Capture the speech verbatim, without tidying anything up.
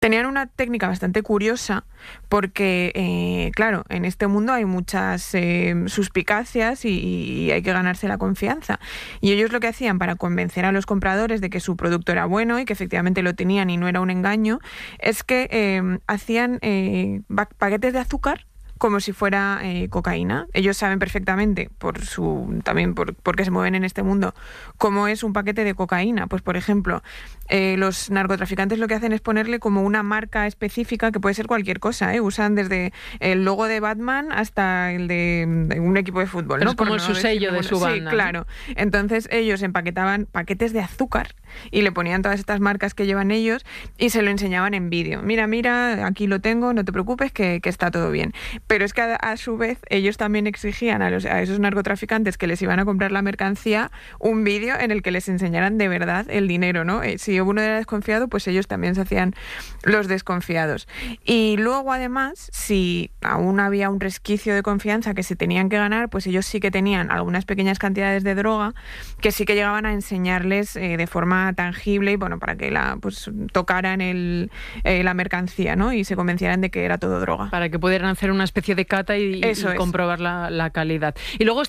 Tenían una técnica bastante curiosa porque, eh, claro, en este mundo hay muchas eh, suspicacias y, y hay que ganarse la confianza. Y ellos lo que hacían para convencer a los compradores de que su producto era bueno y que efectivamente lo tenían y no era un engaño, es que eh, hacían eh, paquetes de azúcar como si fuera eh, cocaína. Ellos saben perfectamente, por su también por porque se mueven en este mundo, cómo es un paquete de cocaína. Pues, por ejemplo, eh, los narcotraficantes lo que hacen es ponerle como una marca específica que puede ser cualquier cosa, ¿eh? Usan desde el logo de Batman hasta el de, de un equipo de fútbol. Pero ¿no? es como Por su no sello de su banda. Sí, claro. Entonces ellos empaquetaban paquetes de azúcar y le ponían todas estas marcas que llevan ellos y se lo enseñaban en vídeo. Mira, mira, aquí lo tengo, no te preocupes que, que está todo bien. Pero es que a, a su vez ellos también exigían a, los, a esos narcotraficantes que les iban a comprar la mercancía un vídeo en el que les enseñaran de verdad el dinero, ¿no? Eh, si uno era desconfiado, pues ellos también se hacían los desconfiados. Y luego, además, si aún había un resquicio de confianza que se tenían que ganar, pues ellos sí que tenían algunas pequeñas cantidades de droga que sí que llegaban a enseñarles eh, de forma tangible y, bueno, para que la pues tocaran el, eh, la mercancía, ¿no? Y se convencieran de que era todo droga. Para que pudieran hacer una especie de cata y, y comprobar la, la calidad. Y luego está